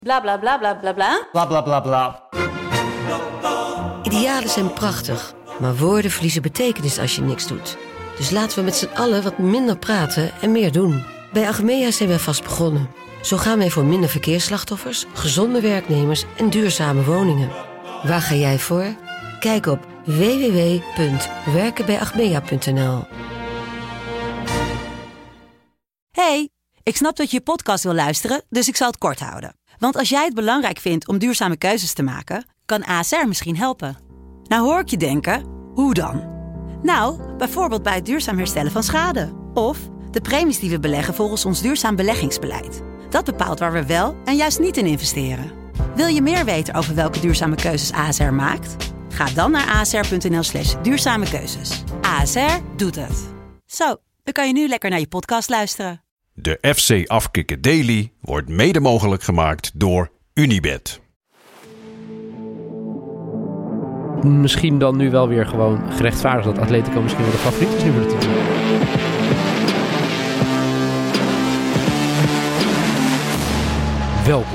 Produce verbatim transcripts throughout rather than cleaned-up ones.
Bla bla bla bla bla bla. Bla bla bla bla. Idealen zijn prachtig, maar woorden verliezen betekenis als je niks doet. Dus laten we met z'n allen wat minder praten en meer doen. Bij Achmea zijn wij vast begonnen. Zo gaan wij voor minder verkeersslachtoffers, gezonde werknemers en duurzame woningen. Waar ga jij voor? Kijk op w w w punt werken bij achmea punt n l. Hey, ik snap dat je je podcast wil luisteren, dus ik zal het kort houden. Want als jij het belangrijk vindt om duurzame keuzes te maken, kan A S R misschien helpen. Nou hoor ik je denken, hoe dan? Nou, bijvoorbeeld bij het duurzaam herstellen van schade. Of de premies die we beleggen volgens ons duurzaam beleggingsbeleid. Dat bepaalt waar we wel en juist niet in investeren. Wil je meer weten over welke duurzame keuzes A S R maakt? Ga dan naar asr.nl slash duurzame keuzes. A S R doet het. Zo, dan kan je nu lekker naar je podcast luisteren. De F C Afkikken Daily wordt mede mogelijk gemaakt door Unibet. Misschien dan nu wel weer gewoon gerechtvaardigd dat Atletico misschien wel de favoriet is nu voor de titel. Welkom.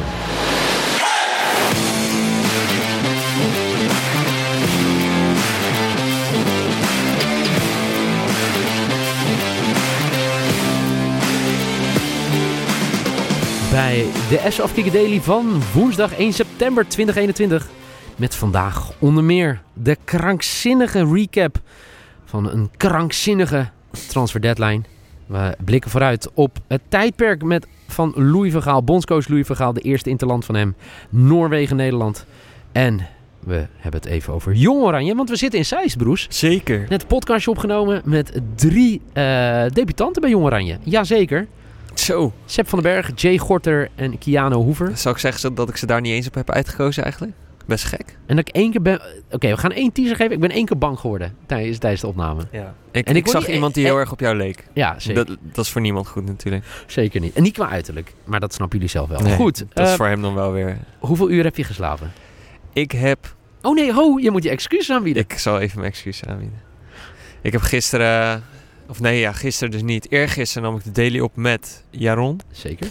Bij de F C Afkikken Daily van woensdag één september tweeduizend eenentwintig. Met vandaag onder meer de krankzinnige recap van een krankzinnige transfer deadline. We blikken vooruit op het tijdperk met van Louis van Gaal, bondscoach Louis van Gaal, de eerste interland van hem, Noorwegen, Nederland. En we hebben het even over Jong Oranje, want we zitten in Zeist, Broes. Zeker. Net een podcastje opgenomen met drie uh, debutanten bij Jong Oranje. Jazeker. Zo. Sepp van den Berg, Jay Gorter en Kiano Hoever. Zou ik zeggen dat ik ze daar niet eens op heb uitgekozen eigenlijk? Best gek. En dat ik één keer ben... Oké, okay, we gaan één teaser geven. Ik ben één keer bang geworden tijdens, tijdens de opname. Ja. Ik, en ik, ik zag niet, iemand die en, heel erg op jou leek. Ja, zeker. Dat, dat is voor niemand goed natuurlijk. Zeker niet. En niet qua uiterlijk. Maar dat snappen jullie zelf wel. Nee, goed. Dat uh, is voor hem dan wel weer... Hoeveel uur heb je geslapen? Ik heb... Oh nee, ho, je moet je excuses aanbieden. Ik zal even mijn excuses aanbieden. Ik heb gisteren... Of nee, ja, gisteren dus niet. Eergisteren nam ik de daily op met Jaron. Zeker.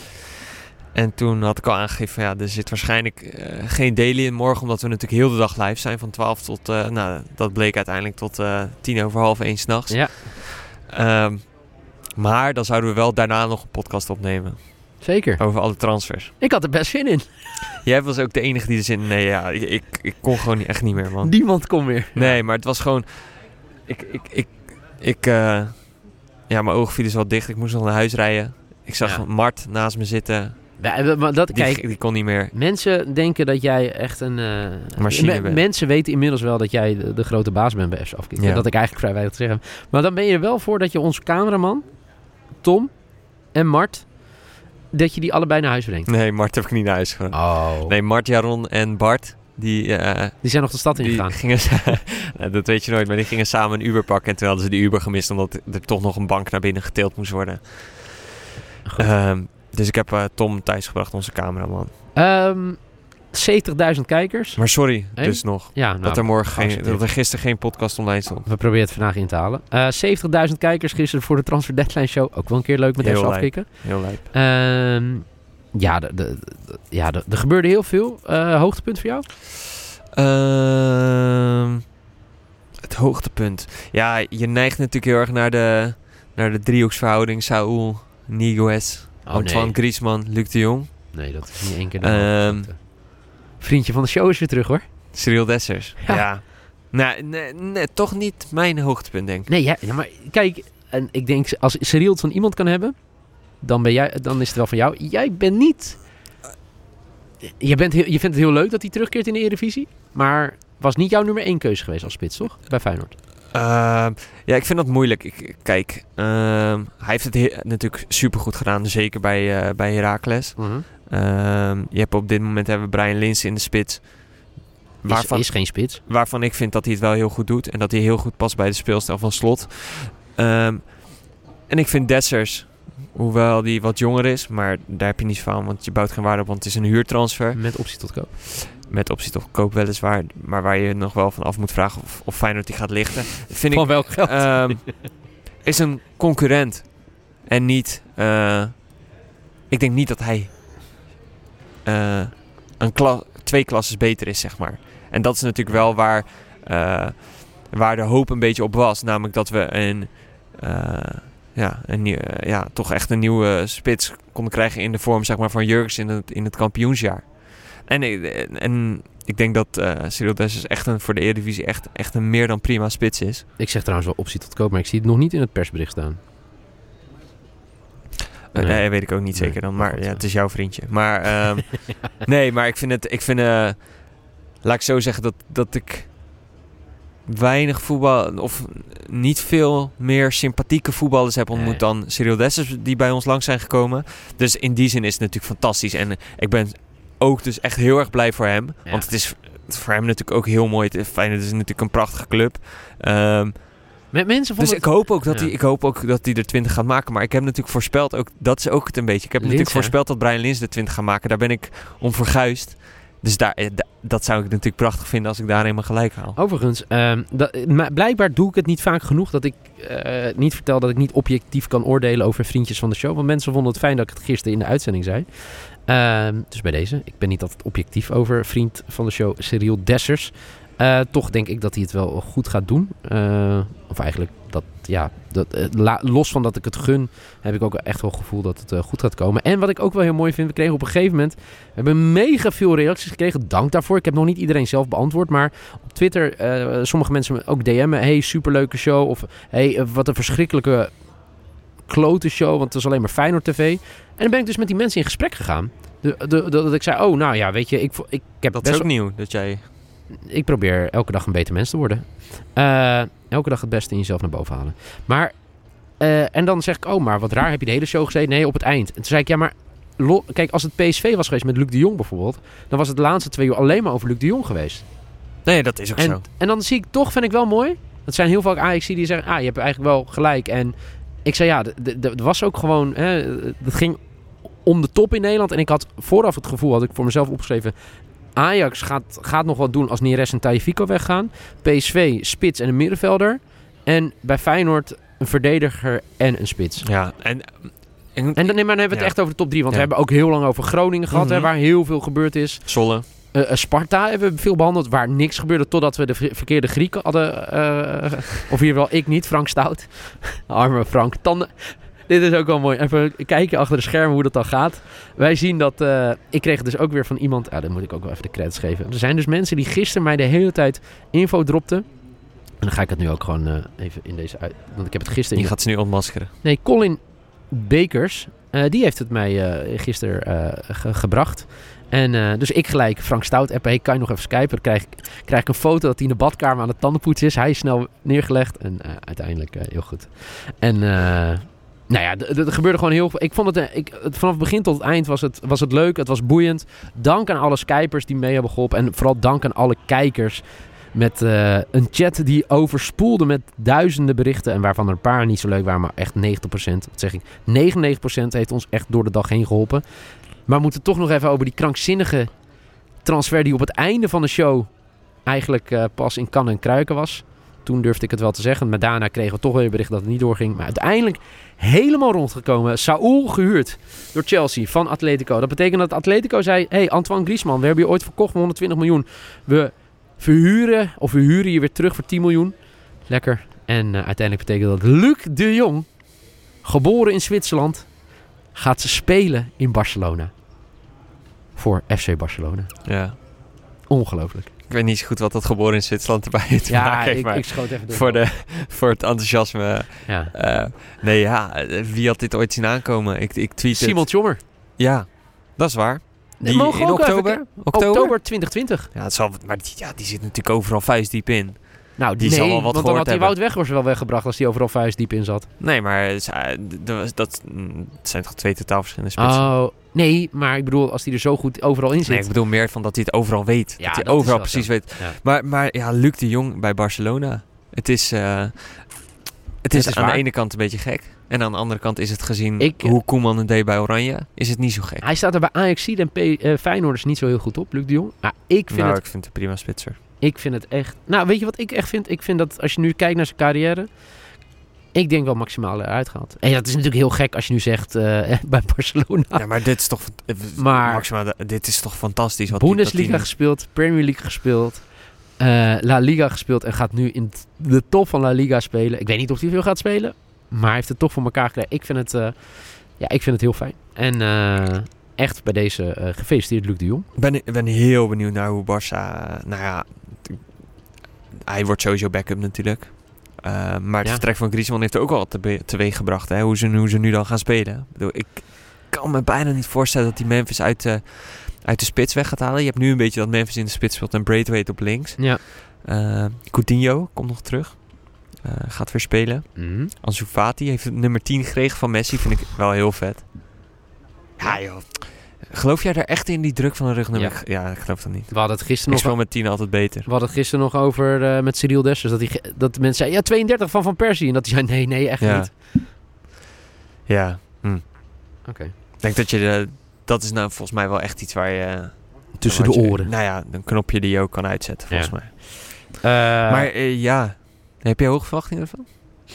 En toen had ik al aangegeven van ja, er zit waarschijnlijk uh, geen daily in morgen. Omdat we natuurlijk heel de dag live zijn. Van twaalf tot, uh, nou dat bleek uiteindelijk tot uh, tien over half één 's nachts. Ja. Um, maar dan zouden we wel daarna nog een podcast opnemen. Zeker. Over alle transfers. Ik had er best zin in. Jij was ook de enige die er zin in. Nee, ja, ik, ik, ik kon gewoon niet, echt niet meer, man. Niemand kon meer. Nee, maar het was gewoon... Ik, ik, ik, ik uh, ja, mijn ogen vielen wel dicht. Ik moest nog naar huis rijden. Ik zag ja. Mart naast me zitten. Ja, maar dat, die, kijk, die kon niet meer. Mensen denken dat jij echt een... Uh, machine me, bent. Mensen weten inmiddels wel dat jij de, de grote baas bent bij F C Afkikken. Ja. Dat ik eigenlijk vrij weinig te zeggen heb. Maar dan ben je er wel voor dat je onze cameraman, Tom en Mart, dat je die allebei naar huis brengt. Nee, Mart heb ik niet naar huis gebracht. Oh. Nee, Mart, Jaron en Bart, die... Uh, die zijn nog de stad ingegaan. Gingen, dat weet je nooit, maar die gingen samen een Uber pakken. En toen hadden ze die Uber gemist, omdat er toch nog een bank naar binnen getild moest worden. Um, dus ik heb uh, Tom thuisgebracht, onze cameraman. Um, zeventigduizend kijkers. Maar sorry, hey? dus nog. Ja, nou, dat er morgen geen, dat er gisteren geen podcast online stond. We proberen het vandaag in te halen. Uh, zeventigduizend kijkers gisteren voor de Transfer Deadline Show. Ook wel een keer leuk met F C Afkikken. Heel lijp. Um, ja, de, de, de, ja de, er gebeurde heel veel. Uh, hoogtepunt voor jou? Uh, het hoogtepunt. Ja, je neigt natuurlijk heel erg naar de, naar de driehoeksverhouding. Saúl, Niguez, oh, Antoine nee. Griezmann, Luc de Jong. Nee, dat is niet één keer de um, Vriendje van de show is weer terug, hoor. Cyril Dessers. Ja. ja. Nou, nee, nee, toch niet mijn hoogtepunt, denk ik. Nee, ja, maar kijk, en ik denk als Cyril het van iemand kan hebben, dan, ben jij, dan is het wel van jou. Jij bent niet... Je, bent heel, je vindt het heel leuk dat hij terugkeert in de Eredivisie, maar was niet jouw nummer één keuze geweest als spits, toch? Bij Feyenoord. Uh, ja, ik vind dat moeilijk. Ik, kijk, uh, hij heeft het he- natuurlijk supergoed gedaan, zeker bij, uh, bij Heracles. Uh-huh. Uh, je hebt op dit moment hebben we Brian Linssen in de spits. Waarvan, is, is geen spits. Waarvan ik vind dat hij het wel heel goed doet en dat hij heel goed past bij de speelstijl van Slot. Um, en ik vind Dessers, hoewel die wat jonger is, maar daar heb je niet van, want je bouwt geen waarde op, want het is een huurtransfer. Met optie tot koop. Met optie tot koop weliswaar, maar waar je nog wel van af moet vragen of, of Feyenoord die gaat lichten. Vind van ik, welk geld? Um, is een concurrent en niet... Uh, ik denk niet dat hij uh, een kla- twee klasses beter is, zeg maar. En dat is natuurlijk wel waar, uh, waar de hoop een beetje op was. Namelijk dat we een, uh, ja, een nieuw, uh, ja, toch echt een nieuwe spits konden krijgen in de vorm, zeg maar, van Jurgens in het, in het kampioensjaar. En, en ik denk dat uh, Cyril Dessers echt een, voor de Eredivisie echt, echt een meer dan prima spits is. Ik zeg trouwens wel optie tot koop, maar ik zie het nog niet in het persbericht staan. Nee, Nee. nee weet ik ook niet Nee, zeker dan. Maar goed, ja, ja. het is jouw vriendje. Maar um, nee, maar ik vind het... Ik vind, uh, laat ik zo zeggen dat, dat ik weinig voetbal... of niet veel meer sympathieke voetballers heb ontmoet Nee. dan Cyril Dessers die bij ons langs zijn gekomen. Dus in die zin is het natuurlijk fantastisch. En uh, ik ben ook dus echt heel erg blij voor hem. Ja. Want het is voor hem natuurlijk ook heel mooi. Het, Feyenoord is natuurlijk een prachtige club. Um, Met mensen Dus vonden ik hoop, ook dat ja. hij, ik hoop ook dat hij er twintig gaat maken. Maar ik heb natuurlijk voorspeld, ook, dat is ook het een beetje. Ik heb Lins, natuurlijk hè? voorspeld dat Brian Lins er twintig gaat maken. Daar ben ik om verguisd. Dus daar, eh, da- dat zou ik natuurlijk prachtig vinden als ik daar eenmaal gelijk haal. Overigens, uh, dat, maar blijkbaar doe ik het niet vaak genoeg dat ik uh, niet vertel dat ik niet objectief kan oordelen over vriendjes van de show. Want mensen vonden het fijn dat ik het gisteren in de uitzending zei. Uh, dus bij deze, ik ben niet altijd objectief over vriend van de show Cyril Dessers. Uh, toch denk ik dat hij het wel goed gaat doen. Uh, of eigenlijk, dat, ja, dat, uh, la, los van dat ik het gun, heb ik ook echt wel het gevoel dat het uh, goed gaat komen. En wat ik ook wel heel mooi vind, we kregen op een gegeven moment, we hebben mega veel reacties gekregen. Dank daarvoor. Ik heb nog niet iedereen zelf beantwoord, maar op Twitter, uh, sommige mensen ook D M'en. Hey, superleuke show. Of hey, uh, wat een verschrikkelijke klote show, want het was alleen maar Feyenoord T V. En dan ben ik dus met die mensen in gesprek gegaan. De, de, de, dat ik zei, oh, nou ja, weet je, ik, ik, ik heb Dat best is ook wel- nieuw, dat jij... ik probeer elke dag een beter mens te worden. Uh, elke dag het beste in jezelf naar boven halen. Maar, uh, en dan zeg ik, oh, maar wat raar, heb je de hele show gezeten? Nee, op het eind. En toen zei ik, ja, maar lo- kijk, als het P S V was geweest met Luc de Jong bijvoorbeeld, dan was het de laatste twee uur alleen maar over Luc de Jong geweest. Nee, dat is ook zo. En, en dan zie ik toch, vind ik wel mooi, dat zijn heel vaak Ajax die zeggen, ah, je hebt eigenlijk wel gelijk. En ik zei, ja, er was ook gewoon, hè, het ging om de top in Nederland. En ik had vooraf het gevoel, had ik voor mezelf opgeschreven, Ajax gaat, gaat nog wat doen als Neres en Tagliafico weggaan. P S V, spits en een middenvelder. En bij Feyenoord een verdediger en een spits. Ja, en... en, En dan, nee, maar dan hebben we het Ja. echt over de top drie. Want Ja. we hebben ook heel lang over Groningen gehad, Mhm. hè, waar heel veel gebeurd is. Zwolle. Uh, uh, Sparta hebben we veel behandeld, waar niks gebeurde totdat we de ver- verkeerde Grieken hadden. Uh, of hier wel, ik niet, Frank Stout. Arme Frank. Tanden. Dit is ook wel mooi. Even kijken achter de schermen hoe dat dan gaat. Wij zien dat... Uh, ik kreeg dus ook weer van iemand... Ja, dan moet ik ook wel even de credits geven. Er zijn dus mensen die gisteren mij de hele tijd info dropten. En dan ga ik het nu ook gewoon uh, even in deze uit... Want ik heb het gisteren... Die in gaat ze nu ontmaskeren. Nee, Colin Bekers. Uh, die heeft het mij uh, gisteren uh, ge- gebracht. En uh, dus ik gelijk Frank Stout appen. Hey, kan je nog even skypen? Dan krijg ik, krijg ik een foto dat hij in de badkamer aan het tandenpoetsen is. Hij is snel neergelegd. En uh, uiteindelijk uh, heel goed. En... Uh, Nou ja, er gebeurde gewoon heel veel. Ik vond het, ik, vanaf het begin tot het eind was het, was het leuk. Het was boeiend. Dank aan alle Skypers die mee hebben geholpen. En vooral dank aan alle kijkers. Met uh, een chat die overspoelde met duizenden berichten. En waarvan er een paar niet zo leuk waren. Maar echt negentig procent. Wat zeg ik? negenennegentig procent heeft ons echt door de dag heen geholpen. Maar we moeten toch nog even over die krankzinnige transfer. Die op het einde van de show eigenlijk uh, pas in kan en kruiken was. Toen durfde ik het wel te zeggen. Maar daarna kregen we toch weer een bericht dat het niet doorging. Maar uiteindelijk helemaal rondgekomen. Saúl gehuurd door Chelsea van Atletico. Dat betekent dat Atletico zei... Hey, Antoine Griezmann, we hebben je ooit verkocht voor honderdtwintig miljoen. We verhuren of we huren je weer terug voor tien miljoen. Lekker. En uh, uiteindelijk betekent dat Luc de Jong, geboren in Zwitserland, gaat ze spelen in Barcelona. Voor F C Barcelona. Ja. Ongelooflijk. Ik weet niet zo goed wat dat geboren in Zwitserland erbij te Ja, maken heeft. ik, Maar ik schoot even door. voor, de, voor het enthousiasme. Ja. Uh, nee, ja. Wie had dit ooit zien aankomen? Ik, ik tweet Simon het. Tjommer. Ja, dat is waar. Die Mogen we in ook oktober? even- oktober? Oktober twintig twintig. Ja, het zal, maar die, ja, die zit natuurlijk overal vuistdiep in. Nou, Die nee, zal wel wat want dan gehoord had hij hebben. Wout Weghorst wel weggebracht als hij overal vuist diep in zat. Nee, maar uh, dat, dat, mm, het zijn toch twee totaal verschillende spitsen? Oh, nee, maar ik bedoel, als hij er zo goed overal in zit. Nee, ik bedoel meer van dat hij het overal weet. Ja, dat hij dat is overal wel precies zo. weet. Ja. Maar, maar ja, Luc de Jong bij Barcelona. Het is, uh, het is, is aan waar. de ene kant een beetje gek. En aan de andere kant is het gezien Ik, uh, hoe Koeman het deed bij Oranje, is het niet zo gek. Hij staat er bij Ajax en P- uh, Feyenoorders niet zo heel goed op, Luc de Jong. Maar ik vind, nou, het, ik vind het een prima spitser. ik vind het echt... Nou, weet je wat ik echt vind? Ik vind dat als je nu kijkt naar zijn carrière... Ik denk wel maximaal eruit gehaald. En dat is natuurlijk heel gek als je nu zegt uh, bij Barcelona. Ja, maar dit is toch, Maar- maximaal, dit is toch fantastisch. Wat Bundesliga die, dat gespeeld, Premier League gespeeld, uh, La Liga gespeeld en gaat nu in t- de top van La Liga spelen. Ik weet niet of hij veel gaat spelen, maar hij heeft het toch voor elkaar gekregen. Ik vind het, uh, ja, ik vind het heel fijn. En uh, echt bij deze uh, gefeliciteerd Luc de Jong. Ik ben, ik ben heel benieuwd naar hoe Barça... Nou ja, t- hij wordt sowieso backup natuurlijk. Uh, maar het Ja. vertrek van Griezmann heeft er ook al te teweeg gebracht. Hè? Hoe, ze, hoe ze nu dan gaan spelen. Ik, bedoel, ik kan me bijna niet voorstellen dat die Memphis uit de, uit de spits weg gaat halen. Je hebt nu een beetje dat Memphis in de spits speelt en Braithwaite op links. Ja. Uh, Coutinho komt nog terug. Uh, gaat weer spelen. Mm. Ansu Fati heeft het nummer tien gekregen van Messi. Vind ik wel heel vet. Ja joh. Geloof jij daar echt in, die druk van de rugnummer? Ja. Ja, ik geloof dat niet. We hadden het gisteren Ik nog... speel met tien altijd beter. We hadden het gisteren nog over uh, met Cyril Dessers. Dat, die, ge- dat de mensen zeiden, ja, tweeëndertig van Van Persie. En dat hij zei, nee, nee, echt Ja. niet. Ja. Hm. Oké. Okay. Ik denk dat je... De, dat is nou volgens mij wel echt iets waar je... Tussen de waar je- oren. Nou ja, een knopje die je ook kan uitzetten, volgens Ja. mij. Uh, maar uh, ja... Heb je hoge verwachtingen ervan?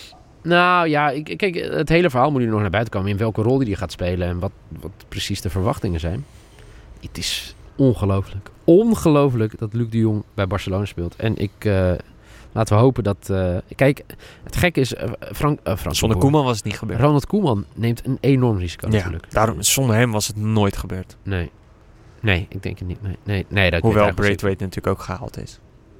Nou ja, ik, kijk, het hele verhaal moet nu nog naar buiten komen. In welke rol die gaat spelen en wat, wat precies de verwachtingen zijn. Het is ongelooflijk. Ongelooflijk dat Luc de Jong bij Barcelona speelt. En ik... Uh, laten we hopen dat... Uh, kijk, het gekke is... Uh, Frank, uh, Frank Zonder Koeman was het niet gebeurd. Ronald Koeman neemt een enorm risico Ja, natuurlijk. daarom, zonder hem was het nooit gebeurd. Nee. Nee, ik denk het niet. Nee, nee, nee dat Hoewel weet ik Braithwaite natuurlijk ook gehaald is.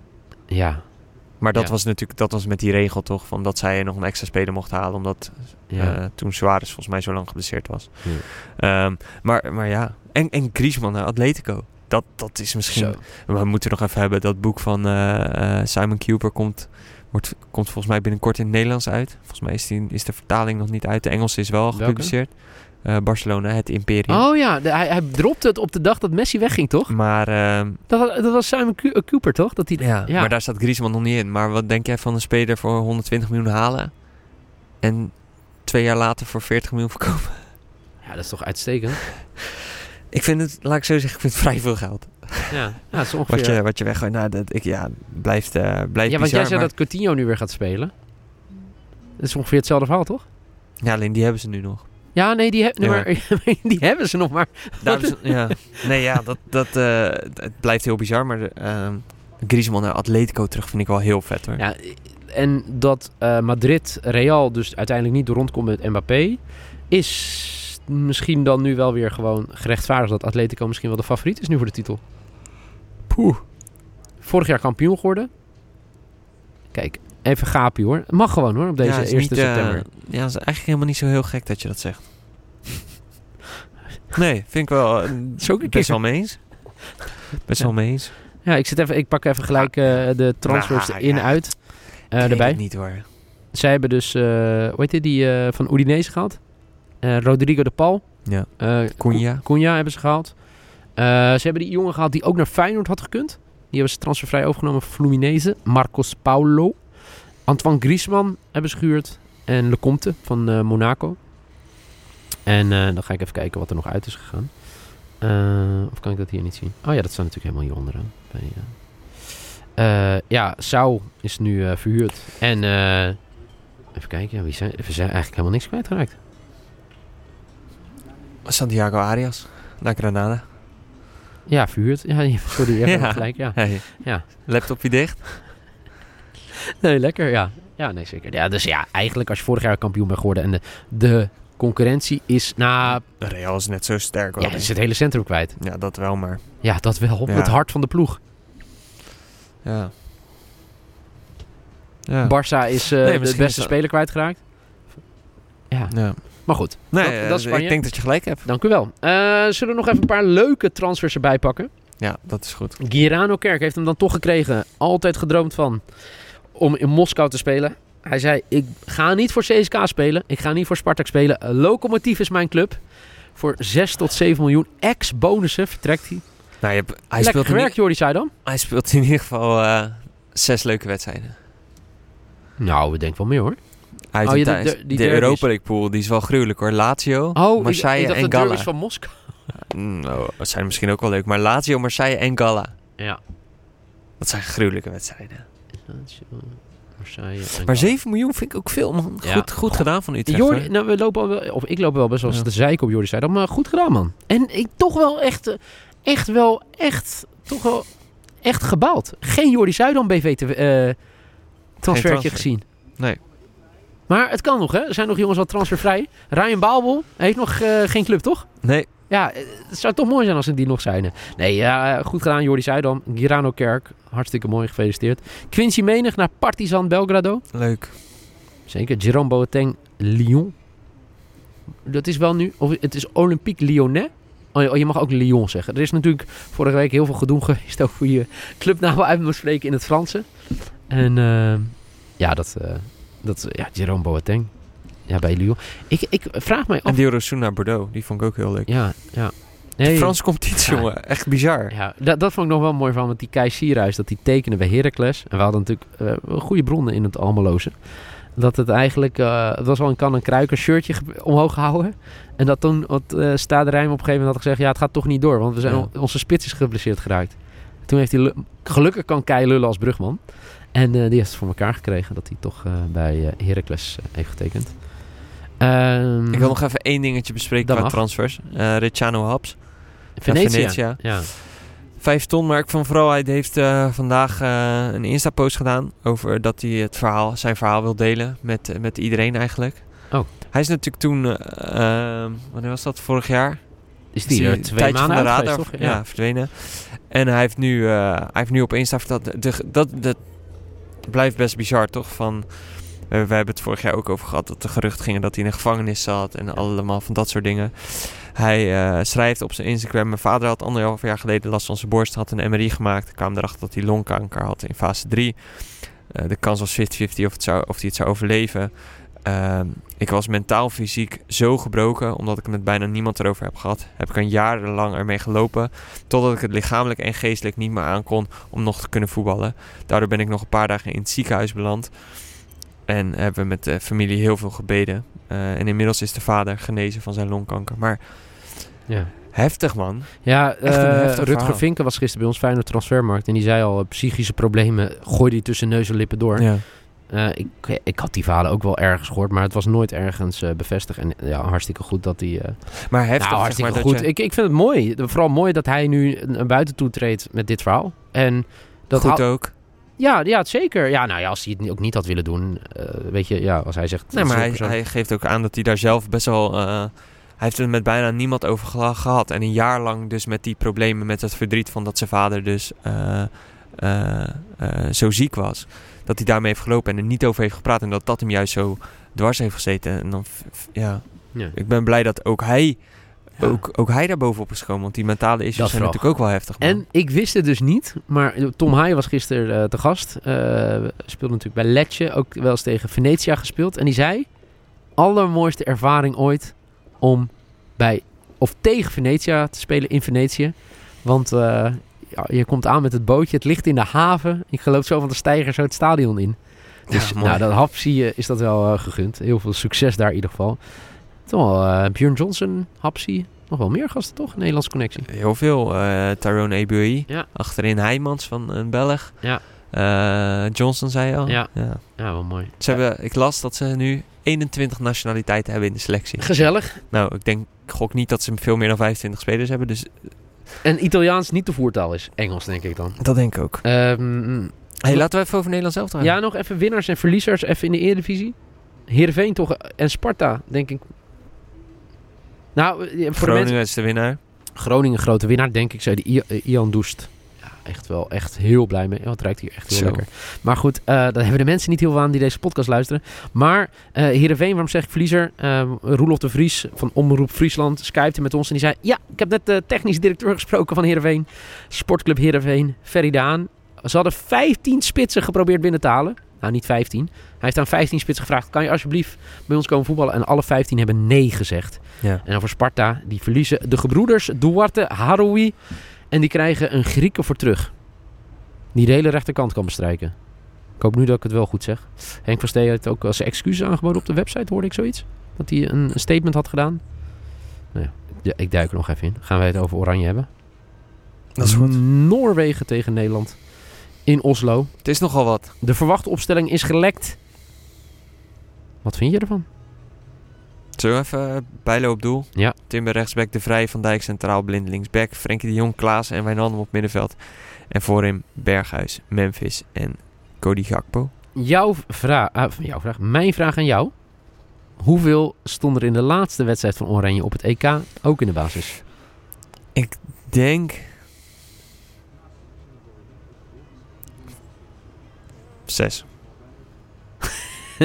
Ja. Maar dat Ja. was natuurlijk dat was met die regel toch, van dat zij nog een extra speler mocht halen, omdat Ja. uh, toen Suarez volgens mij zo lang geblesseerd was. Ja. Um, maar, maar ja, en, en Griezmann naar Atletico. Dat, dat is misschien... Zo. We moeten nog even hebben, dat boek van uh, uh, Simon Cooper komt, wordt, komt volgens mij binnenkort in het Nederlands uit. Volgens mij is, die, is de vertaling nog niet uit. De Engelse is wel al gepubliceerd. Uh, Barcelona, het Imperium. Oh ja, de, hij, hij dropte het op de dag dat Messi wegging, toch? Maar... Uh, dat, was, dat was Simon C- Cooper, toch? Dat die, ja, ja, maar daar staat Griezmann nog niet in. Maar wat denk jij van een speler voor honderdtwintig miljoen halen en twee jaar later voor veertig miljoen verkopen? Ja, dat is toch uitstekend? Ik vind het, laat ik zo zeggen, ik vind het vrij veel geld. Ja, ja dat is ongeveer... Wat je, wat je weggooit, nou, dat, ik, ja, blijft, uh, blijft Ja, want bizar, jij zei maar... dat Coutinho nu weer gaat spelen. Dat is ongeveer hetzelfde verhaal, toch? Ja, alleen die hebben ze nu nog. Ja, nee, die, he- nee, Ja. maar, die hebben ze nog maar. Daar is, ja. Nee, ja, dat, dat uh, het blijft heel bizar, maar de, uh, Griezmann naar Atletico terug vind ik wel heel vet, hoor. Ja, en dat uh, Madrid, Real dus uiteindelijk niet rondkomt met Mbappé, is misschien dan nu wel weer gewoon gerechtvaardigd dat Atletico misschien wel de favoriet is nu voor de titel. Poeh. Vorig jaar kampioen geworden. Kijk, even gaapie hoor. Mag gewoon hoor, op deze ja, eerste niet, uh, september. Ja, het is eigenlijk helemaal niet zo heel gek dat je dat zegt. Nee, vind ik wel uh, Zo een best keer. wel mee eens. Best Ja. wel mee eens. Ja, ik, zit even, ik pak even gelijk uh, de transfers Nou, in ja. uit. Uh, Ik weet erbij. het niet hoor. Zij hebben dus, uh, hoe heet die, die uh, van Udinese gehaald? Uh, Rodrigo de Paul. Ja. Uh, Cunha. Cunha hebben ze gehaald. Uh, ze hebben die jongen gehaald die ook naar Feyenoord had gekund. Die hebben ze transfervrij overgenomen van Fluminense. Marcos Paulo. Antoine Griezmann hebben ze gehuurd. En Lecomte van uh, Monaco. En uh, dan ga ik even kijken wat er nog uit is gegaan. Uh, of kan ik dat hier niet zien? Oh ja, dat staat natuurlijk helemaal hier onderaan. Bij, uh, uh, ja, Sau is nu uh, verhuurd. En uh, even kijken, ja, wie zijn, we zijn eigenlijk helemaal niks kwijtgeraakt. Santiago Arias. Naar Granada. Ja, verhuurd. Ja, sorry, je hebt Ja. gelijk, ja. Hey. Ja. Laptopje dicht. Nee, lekker, ja. Ja, nee, zeker. Ja, dus ja, eigenlijk als je vorig jaar kampioen bent geworden en de, de concurrentie is, nou, Real is net zo sterk. Hoor. ja, is het hele centrum kwijt. Ja, dat wel, maar... Ja, dat wel. Ja. Het hart van de ploeg. Ja. Ja. Barça is uh, Nee, de misschien beste is dat- speler kwijtgeraakt. Ja, ja. maar goed. Nee, Dat- eh, dat is Spanje. ik denk dat je gelijk hebt. Dank u wel. Uh, zullen we nog even een paar leuke transfers erbij pakken? Ja, dat is goed. Girano Kerk heeft hem dan toch gekregen. Altijd gedroomd van om in Moskou te spelen. Hij zei, ik ga niet voor C S K spelen. Ik ga niet voor Spartak spelen. Lokomotief is mijn club. Voor zes tot zeven miljoen ex-bonussen vertrekt hij. Nou, je hebt, hij, Lekker speelt in, gewerkt, Jordi zei dan. hij speelt in ieder geval uh, zes leuke wedstrijden. Nou, we denken wel meer hoor. Uit Oh, en je- de- thuis. de- De, die derbies. Europa League pool, die is wel gruwelijk hoor. Lazio, Oh, ik, Marseille ik dacht en de Gala. derbies van Moskou. Nou, dat zijn misschien ook wel leuk. Maar Lazio, Marseille en Gala. Ja. Dat zijn gruwelijke wedstrijden. Marseille en Maar zeven miljoen vind ik ook veel, man. Ja. Goed, goed gedaan van Utrecht. Jordi, hoor. nou, we lopen al wel, of ik loop wel best wel eens Ja. te zeiken op Jordi Zuidam, maar goed gedaan, man. En ik toch wel echt, eh, echt wel, echt, toch wel echt gebaald. Geen Jordi Zuidam B V te, eh transfertje transfer. gezien. Nee. Maar het kan nog, hè? Er zijn nog jongens wat transfervrij. Ryan Babel heeft nog uh, geen club, toch? Nee. Ja, het zou toch mooi zijn als ze die nog zijn. Nee, ja, goed gedaan, Jordi Zuidam. Girano Kerk, hartstikke mooi, gefeliciteerd. Quincy Menig naar Partizan Belgrado. Leuk. Zeker. Jerome Boateng, Lyon. Dat is wel nu, of het is Olympique Lyonnais. Oh, je mag ook Lyon zeggen. Er is natuurlijk vorige week heel veel gedoe geweest over hoe je clubnamen uit moet spreken in het Franse. En uh, ja, dat, uh, dat ja, Jerome Boateng. Ja, bij Lyon. Ik, ik vraag mij af... En Diorasun naar Bordeaux. Die vond ik ook heel leuk. Ja, ja. Nee, de Franse competitie, ja. jongen. Echt bizar. Ja, dat, dat vond ik nog wel mooi van. Want die Kai Sierhuis, dat die tekenen bij Heracles. En we hadden natuurlijk uh, goede bronnen in het Almeloze. Dat het eigenlijk... Uh, het was wel een kan en kruiken shirtje ge- omhoog gehouden. En dat toen wat uh, Stade Rijm op een gegeven moment had gezegd... Ja, het gaat toch niet door. Want we zijn Ja. onze spits is geblesseerd geraakt. Toen heeft hij... Gelukkig kan Kai lullen als brugman. En uh, die heeft het voor elkaar gekregen. Dat hij toch uh, bij uh, Heracles uh, heeft getekend. Um, Ik wil nog even één dingetje bespreken qua mag. transfers. Uh, Ricciano Haps. Venetia. Venetia. Ja. Vijf ton, maar ik van vooral hij heeft uh, vandaag uh, een Insta-post gedaan over dat hij het verhaal, zijn verhaal wil delen met, uh, met iedereen eigenlijk. Oh. Hij is natuurlijk toen, uh, uh, wanneer was dat, vorig jaar? Is die er twee tijdje maanden van de uit radar, geweest, toch? ja. ja, verdwenen. En hij heeft nu, uh, hij heeft nu op Insta verteld, de, de, dat, dat blijft best bizar toch, van... We, we hebben het vorig jaar ook over gehad dat de geruchten gingen dat hij in de gevangenis zat en allemaal van dat soort dingen. Hij uh, schrijft op zijn Instagram: mijn vader had anderhalf jaar geleden last van zijn borst, had een M R I gemaakt. Ik kwam erachter dat hij longkanker had in fase drie. Uh, de kans was vijftig vijftig of, het zou, of hij het zou overleven. Uh, ik was mentaal fysiek zo gebroken, omdat ik het met bijna niemand erover heb gehad. Heb ik een jarenlang ermee gelopen, totdat ik het lichamelijk en geestelijk niet meer aankon om nog te kunnen voetballen. Daardoor ben ik nog een paar dagen in het ziekenhuis beland. En hebben we met de familie heel veel gebeden. Uh, en inmiddels is de vader genezen van zijn longkanker. Maar ja. heftig, man. Ja, uh, Rutger verhaal. Vinken was gisteren bij ons Feyenoord transfermarkt. En die zei al, psychische problemen gooide hij tussen neus en lippen door. Ja. Uh, ik, ik had die verhalen ook wel ergens gehoord, maar het was nooit ergens uh, bevestigd. En ja, hartstikke goed dat hij... Uh, maar heftig, nou, hartstikke zeg maar, goed. Dat je... ik, ik vind het mooi. Vooral mooi dat hij nu naar buiten toe treedt met dit verhaal. En dat goed ha- ook. Ja, ja, zeker. Ja, nou ja, als hij het ook niet had willen doen, uh, weet je, ja, als hij zegt... Nee, maar hij, persoon... hij geeft ook aan dat hij daar zelf best wel... Uh, hij heeft het met bijna niemand over ge- gehad. En een jaar lang dus met die problemen, met het verdriet van dat zijn vader dus uh, uh, uh, zo ziek was. Dat hij daarmee heeft gelopen en er niet over heeft gepraat. En dat dat hem juist zo dwars heeft gezeten. En dan, f- ja, ja. Ik ben blij dat ook hij... Ja. Ook, ook hij daar bovenop is gekomen. Want die mentale issues Dat zijn vooral. natuurlijk ook wel heftig. Man. En ik wist het dus niet, maar Tom Haaien was gisteren uh, te gast. Uh, speelde natuurlijk bij Lecce, ook wel eens tegen Venetia gespeeld. En die zei, allermooiste ervaring ooit om bij of tegen Venetia te spelen in Venetië. Want uh, ja, je komt aan met het bootje, het ligt in de haven. Je gelooft zo van de steiger zo het stadion in. Dus Ja, mooi. nou, dat Hapsie is dat wel uh, gegund. Heel veel succes daar in ieder geval. Toch wel uh, Björn Johnson, Hapsie. Nog wel meer gasten, toch? Nederlandse connectie. Heel veel. Uh, Tyrone Ebury. Ja. Achterin Heijmans van een Belg. Ja. Uh, Johnson zei je al. Ja. ja. Ja, wel mooi. Ze hebben, ik las dat ze nu eenentwintig nationaliteiten hebben in de selectie. Gezellig. Nou, ik denk, ik gok niet dat ze veel meer dan vijfentwintig spelers hebben. Dus En Italiaans niet de voertaal is. Engels, denk ik dan. dat denk ik ook. Um, Hey, laten we even over Nederland zelf gaan. ja, nog even winnaars en verliezers. Even in de Eredivisie. Heerenveen toch en Sparta, denk ik. Nou, voor de Groningen mensen... is de winnaar. Groningen, grote winnaar, denk ik. Zei de I- uh, Ian Doest. Ja, echt wel, echt heel blij mee. Oh, het ruikt hier echt heel Zo. lekker. Maar goed, uh, daar hebben de mensen niet heel veel aan die deze podcast luisteren. Maar uh, Heerenveen, waarom zeg ik verliezer? Uh, Roelof de Vries van Omroep Friesland skypte met ons en die zei... Ja, ik heb net de technisch directeur gesproken van Heerenveen. Sportclub Heerenveen, Ferry Daan. Ze hadden vijftien spitsen geprobeerd binnen te halen. Nou, niet vijftien. Hij heeft aan vijftien spitsen gevraagd... Kan je alsjeblieft bij ons komen voetballen? En alle vijftien hebben nee gezegd. Ja. En dan voor Sparta, die verliezen de gebroeders Duarte Haroui. En die krijgen een Grieken voor terug. Die de hele rechterkant kan bestrijken. Ik hoop nu dat ik het wel goed zeg. Henk van Stee heeft ook als excuses aangeboden op de website, hoorde ik zoiets. Dat hij een, een statement had gedaan. Nou ja, ik duik er nog even in. Gaan wij het over Oranje hebben. Dat is goed. Noorwegen tegen Nederland in Oslo. Het is nogal wat. De verwachte opstelling is gelekt. Wat vind je ervan? Zullen we even uh, Bijlo op doel? Ja. Timber rechtsback, De Vrij, Van Dijk centraal, Blind linksback, Frenkie de Jong, Klaas en Wijnaldum op middenveld. En voorin Berghuis, Memphis en Cody Gakpo. Jouw vraag, uh, jouw vraag, mijn vraag aan jou. Hoeveel stond er in de laatste wedstrijd van Oranje op het E K ook in de basis? Ik denk... Zes. uh,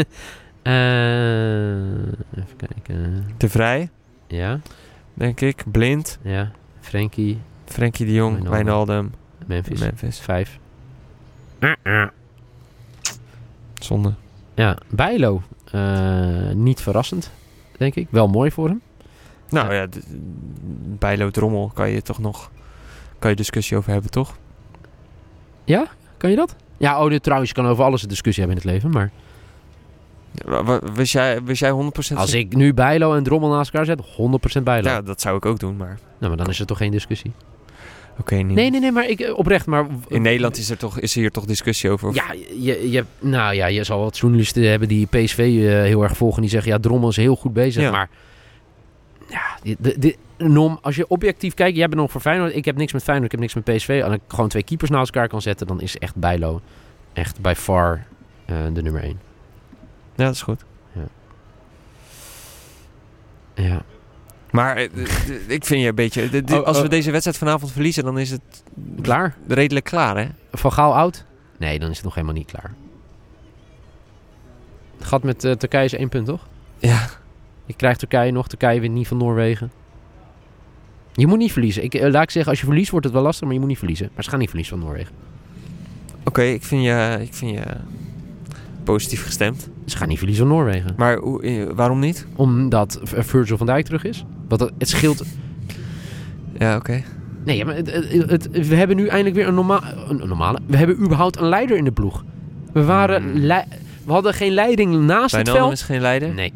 even kijken. De Vrij, Ja, denk ik. Blind, ja. Frenkie, Frenkie de Jong, Wijnaldum. Wijnaldum, Memphis. Memphis. Vijf. Uh, uh. Zonde. Ja, Bijlo. Uh, niet verrassend, denk ik. Wel mooi voor hem. Nou ja, d- Bijlo Drommel kan je toch nog... Kan je discussie over hebben, toch? Ja, kan je dat? Ja, oh, dit, trouwens, je kan over alles een discussie hebben in het leven, maar... Ja, wa- wa- wist, jij, wist jij honderd procent... Als ik nu Bijlo en Drommel naast elkaar zet, honderd procent Bijlo. Ja, dat zou ik ook doen, maar... Nou, maar dan is er toch geen discussie? Oké, okay, niet. Nee, nee, nee, maar ik, eh, oprecht, maar... In Nederland is er, toch, is er hier toch discussie over? Of... Ja, je, je, nou ja, je zal wat journalisten hebben die P S V uh, heel erg volgen. Die zeggen, ja, Drommel is heel goed bezig. Ja. Maar ja, de, de, de, norm, als je objectief kijkt, jij bent nog voor Feyenoord. Ik heb niks met Feyenoord, ik heb niks met P S V. Als ik gewoon twee keepers naast elkaar kan zetten, dan is echt Bijlo echt by far uh, de nummer één. Ja, dat is goed. Ja. Ja. Maar eh, d- ik vind je een beetje... d- d- Oh, als we oh. deze wedstrijd vanavond verliezen, dan is het Klaar? redelijk klaar, hè? Van Gaal oud? Nee, dan is het nog helemaal niet klaar. Het gat met uh, Turkije is één punt, toch? Ja. Je krijgt Turkije nog. Turkije wint niet van Noorwegen. Je moet niet verliezen. Ik, uh, laat ik zeggen, als je verliest wordt het wel lastig, maar je moet niet verliezen. Maar ze gaan niet verliezen van Noorwegen. Oké, okay, ik vind je, ik vind je positief gestemd. Ze gaan niet verliezen van Noorwegen. Maar hoe, eh, waarom niet? Omdat uh, Virgil van Dijk terug is. Want het, het scheelt... Ja, oké. Okay. Nee, maar het, het, het, we hebben nu eindelijk weer een, norma- een, een normale... We hebben überhaupt een leider in de ploeg. We waren... Hmm. Le- we hadden geen leiding naast Wijnaldum het veld. is geen leider? Nee.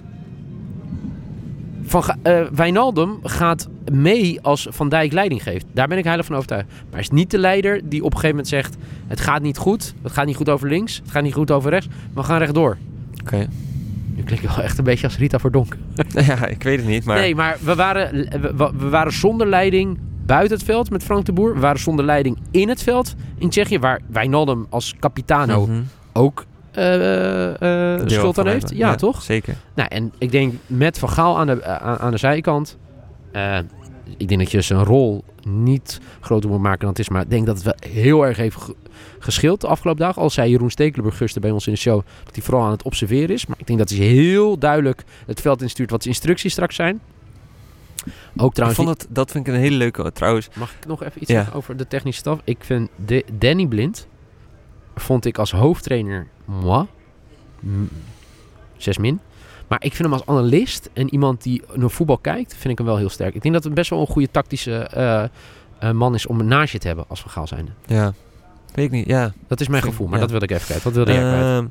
Van Ga- uh, Wijnaldum gaat mee als Van Dijk leiding geeft. Daar ben ik heilig van overtuigd. Maar hij is niet de leider die op een gegeven moment zegt... Het gaat niet goed. Het gaat niet goed over links. Het gaat niet goed over rechts. Maar we gaan rechtdoor. Oké. Okay. Nu klinkt wel echt een beetje als Rita Verdonk. Ja, ik weet het niet, maar... Nee, maar we waren, we, we waren zonder leiding buiten het veld met Frank de Boer. We waren zonder leiding in het veld in Tsjechië. Waar Wijnaldum als capitano Mm-hmm. ook uh, uh, schuld aan heeft. Ja, ja, toch? Zeker. Nou, en ik denk met Van Gaal aan de, uh, aan de zijkant... Uh, ik denk dat je zijn rol niet groter moet maken dan het is. Maar ik denk dat het wel heel erg heeft ge- geschild de afgelopen dagen. Al zei Jeroen Stekelenburg gisteren bij ons in de show... dat hij vooral aan het observeren is. Maar ik denk dat hij heel duidelijk het veld instuurt... wat de instructies straks zijn. Ook trouwens... Ik vond het, dat vind ik een hele leuke trouwens. Mag ik nog even iets ja. zeggen over de technische staf? Ik vind de, Danny Blind... vond ik als hoofdtrainer... moi, m, zes min... Maar ik vind hem als analist en iemand die naar voetbal kijkt, vind ik hem wel heel sterk. Ik denk dat het best wel een goede tactische uh, uh, man is om naast je te hebben als we Gaal zijn. Ja, weet ik niet. Ja. Dat is mijn vind, gevoel, maar ja. dat wil ik even kwijt. Wat wilde jij uh, kwijt?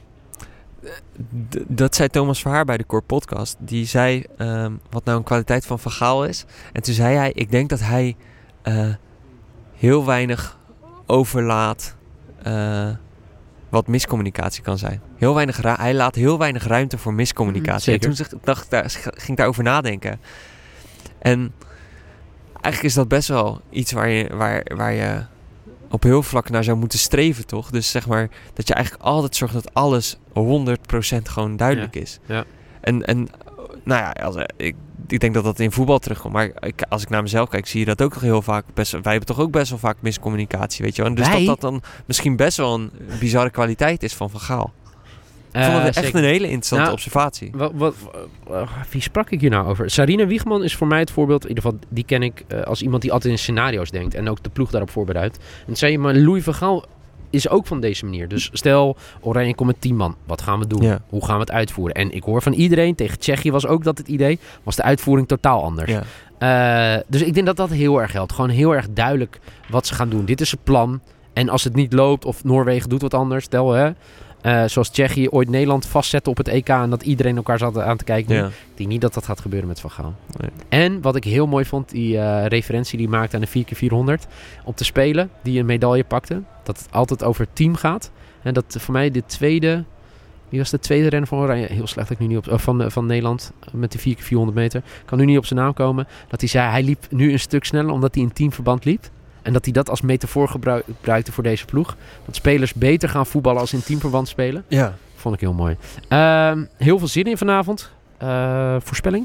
D- dat zei Thomas Verhaar bij de Core Podcast. Die zei um, wat nou een kwaliteit van Van Gaal is. En toen zei hij, ik denk dat hij uh, heel weinig overlaat... Uh, wat miscommunicatie kan zijn. Heel weinig ru- hij laat heel weinig ruimte voor miscommunicatie. Mm, en toen zeg, dacht, daar, ging ik daarover nadenken. En eigenlijk is dat best wel iets waar je, waar, waar je op heel vlak naar zou moeten streven, toch? Dus zeg maar dat je eigenlijk altijd zorgt dat alles honderd procent gewoon duidelijk ja. is. Ja. En, en nou ja, als, ik, ik denk dat dat in voetbal terugkomt. Maar ik, als ik naar mezelf kijk, zie je dat ook heel vaak. Best, wij hebben toch ook best wel vaak miscommunicatie, weet je wel. En dus wij? dat dat dan misschien best wel een bizarre kwaliteit is van Van Gaal. Ik vond Uh, het echt zeker. een hele interessante nou, observatie. Wat, wat, uh, wie sprak ik hier nou over? Sarine Wiegman is voor mij het voorbeeld. In ieder geval, die ken ik uh, als iemand die altijd in scenario's denkt. En ook de ploeg daarop voorbereidt. En toen zei je, maar Louis van Gaal is ook van deze manier. Dus stel, Oranje komt met tien man. Wat gaan we doen? Ja. Hoe gaan we het uitvoeren? En ik hoor van iedereen, tegen Tsjechië was ook dat het idee. Was de uitvoering totaal anders. Ja. Uh, dus ik denk dat dat heel erg geldt. Gewoon heel erg duidelijk wat ze gaan doen. Dit is het plan. En als het niet loopt of Noorwegen doet wat anders. Stel hè. Uh, zoals Tsjechië ooit Nederland vastzette op het E K en dat iedereen elkaar zat aan te kijken. Ja. Ik denk niet dat dat gaat gebeuren met Van Gaal. Nee. En wat ik heel mooi vond, die uh, referentie die maakte aan de vier keer vierhonderd op de Spelen, die een medaille pakte. Dat het altijd over het team gaat. En dat voor mij de tweede... Wie was de tweede renner van Oranje? Heel slecht dat ik nu niet op... Oh, van, van Nederland met die vier keer vierhonderd meter. Ik kan nu niet op zijn naam komen. Dat hij zei, hij liep nu een stuk sneller omdat hij in teamverband liep. En dat hij dat als metafoor gebruik, gebruikte voor deze ploeg. Dat spelers beter gaan voetballen als in teamverband spelen. Ja. Vond ik heel mooi. Uh, heel veel zin in vanavond. Uh, voorspelling?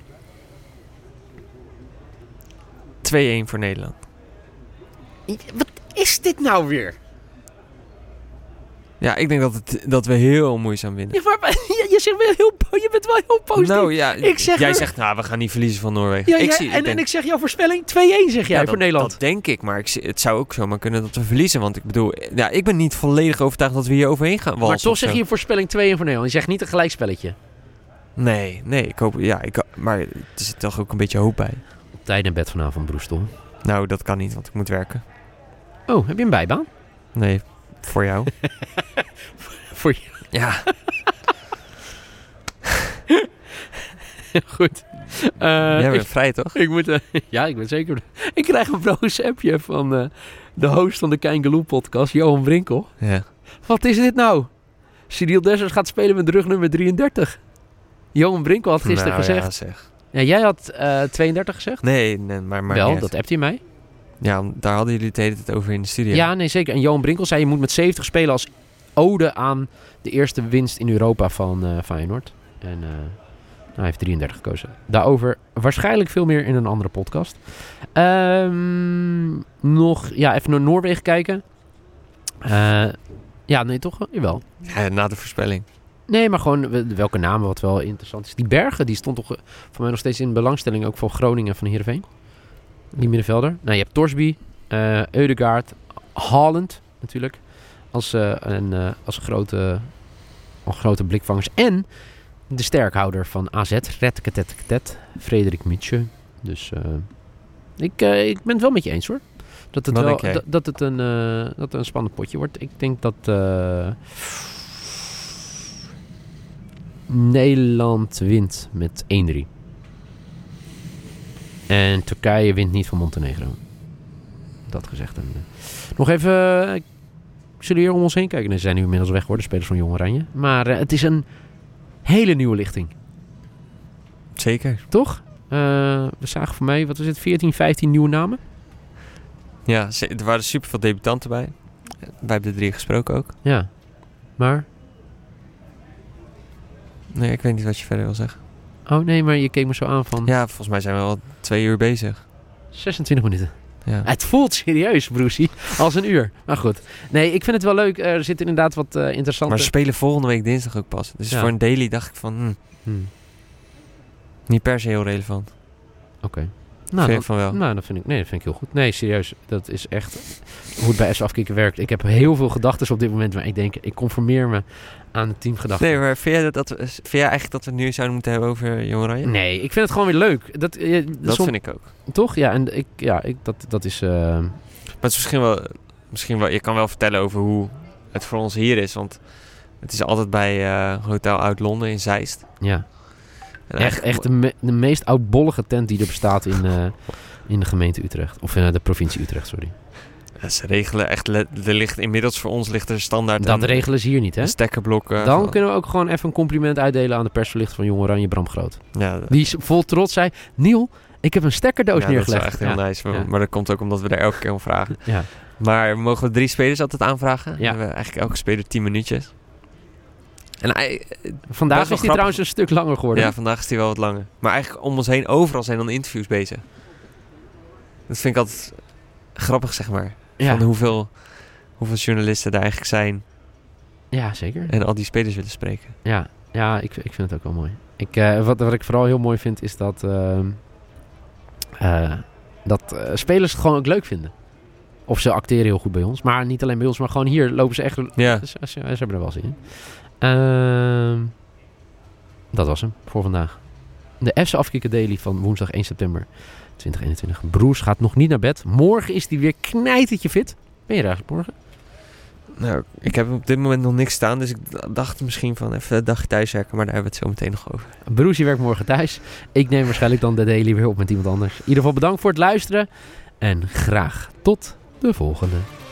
twee-een voor Nederland. Wat is dit nou weer? Ja, ik denk dat, het, dat we heel moeizaam winnen. Ja, maar, je, je, zegt wel heel, je bent wel heel positief. Nou ja, ik zeg jij er... zegt, nou, we gaan niet verliezen van Noorwegen. Ja, ik ja, zie, en, ik denk... en ik zeg jouw voorspelling twee-een zeg jij ja, voor dat, Nederland. Dat denk ik, maar ik, het zou ook zomaar kunnen dat we verliezen. Want ik bedoel, ja, ik ben niet volledig overtuigd dat we hier overheen gaan walsen. Maar toch zeg je je voorspelling twee-een voor Nederland. Je zegt niet een gelijkspelletje. Nee, nee, ik hoop, ja, ik, maar er zit toch ook een beetje hoop bij. Op tijd in bed vanavond, Broestel. Nou, dat kan niet, want ik moet werken. Oh, heb je een bijbaan? Nee, voor jou. Voor jou? Ja. Goed. Uh, Jij bent ik, vrij, toch? Ik moet, uh, ja, ik ben zeker... Ik krijg een broos appje van uh, de host van de Kein podcast, Johan Brinkel. Ja. Wat is dit nou? Cyril Dessers gaat spelen met rug nummer drieëndertig. Johan Brinkel had gisteren nou, gezegd... Ja, zeg. Ja, jij had uh, tweeëndertig gezegd? Nee, nee maar... maar wel, niet. dat appte je mij. Ja, daar hadden jullie het hele tijd over in de studio. Ja, nee, zeker. En Johan Brinkel zei, je moet met zeventig spelen als ode aan de eerste winst in Europa van uh, Feyenoord. En uh, nou, hij heeft drieëndertig gekozen. Daarover waarschijnlijk veel meer in een andere podcast. Um, nog, ja, even naar Noorwegen kijken. Uh, ja, nee, toch? Jawel. Ja, na de voorspelling. Nee, maar gewoon welke namen, wat wel interessant is. Die Bergen, die stond toch uh, voor mij nog steeds in belangstelling, ook voor Groningen en van Heerenveen. Die middenvelder. Nou, je hebt Torsby, uh, Ødegaard, Haaland natuurlijk. Als, uh, een, uh, als grote, als grote blikvangers. En de sterkhouder van A Z, Retketetketet, Frederik Mitsje. Dus uh, ik, uh, ik ben het wel met je eens hoor. Dat het, Wat wel, denk jij? dat, dat het een, uh, dat het een spannend potje wordt. Ik denk dat uh, Nederland wint met één drie. En Turkije wint niet van Montenegro. Dat gezegd. En, uh, nog even... Uh, zullen we hier om ons heen kijken? Nee, ze zijn nu inmiddels weg hoor, de spelers van Jong Oranje. Maar uh, het is een hele nieuwe lichting. Zeker. Toch? Uh, we zagen voor mij, wat was het, veertien, vijftien nieuwe namen? Ja, er waren super veel debutanten bij. Wij hebben de drie gesproken ook. Ja. Maar? Nee, ik weet niet wat je verder wil zeggen. Oh nee, maar je keek me zo aan van... Ja, volgens mij zijn we al twee uur bezig. zesentwintig minuten. Ja. Het voelt serieus, Broesie, als een uur. Maar goed. Nee, ik vind het wel leuk. Er zit inderdaad wat uh, interessante... Maar ze spelen volgende week dinsdag ook pas. Dus ja. voor een daily dacht ik van... Hmm, Hmm. niet per se heel relevant. Oké. Okay. Nou, Nou, vind ik van wel. Nou, dat vind ik, nee, dat vind ik heel goed. Nee, serieus. Dat is echt hoe het bij S Afkikken werkt. Ik heb heel veel gedachten op dit moment. Maar ik denk, ik conformeer me aan de teamgedachten. Nee, maar vind jij, dat, dat, vind jij eigenlijk dat we het nu zouden moeten hebben over Jong Oranje? Nee, ik vind het gewoon weer leuk. Dat, uh, Dat som, vind ik ook. Toch? Ja, en ik, ja, ik, dat, dat is... Uh... Maar het is misschien wel, misschien wel... Je kan wel vertellen over hoe het voor ons hier is. Want het is altijd bij uh, Hotel Oud-Londen in Zeist. Ja. En Echt, echt de, me, de meest oudbollige tent die er bestaat in, uh, in de gemeente Utrecht. Of in uh, de provincie Utrecht, sorry. Ja, ze regelen echt... Le- er ligt, inmiddels voor ons ligt er standaard... Dat een, regelen ze hier niet, hè? Een stekkerblok. Uh, Dan van, kunnen we ook gewoon even een compliment uitdelen aan de persverlichter van Jong Oranje, Bram Groot. ja, Die vol trots zei, Niel, ik heb een stekkerdoos ja, neergelegd. dat is wel echt heel ja. nice. Ja. Maar dat komt ook omdat we er elke keer om vragen. Ja. Maar mogen we drie spelers altijd aanvragen? Ja. Dan hebben we eigenlijk elke speler tien minuutjes. En hij, Vandaag is wel hij grappig. trouwens een stuk langer geworden. ja, vandaag is hij wel wat langer. Maar eigenlijk om ons heen, overal zijn dan interviews bezig. Dat vind ik altijd grappig, zeg maar. Ja. Van hoeveel, hoeveel journalisten er eigenlijk zijn. Ja, zeker. En al die spelers willen spreken. Ja, ja ik, ik vind het ook wel mooi. Ik, uh, wat, wat ik vooral heel mooi vind, is dat, uh, uh, dat uh, spelers het gewoon ook leuk vinden. Of ze acteren heel goed bij ons. Maar niet alleen bij ons, maar gewoon hier lopen ze echt... Ja. Ze, ze, ze hebben er wel zin in. Uh, dat was hem voor vandaag. De F C Afkikken Daily van woensdag één september tweeduizend eenentwintig. Broes gaat nog niet naar bed. Morgen is hij weer knijtertje fit. Ben je er eigenlijk morgen? Nou, ik heb op dit moment nog niks staan, dus ik dacht misschien van even een dag thuiswerken, maar daar hebben we het zo meteen nog over. Broesie werkt morgen thuis. Ik neem waarschijnlijk dan de daily weer op met iemand anders. In ieder geval bedankt voor het luisteren en graag tot de volgende.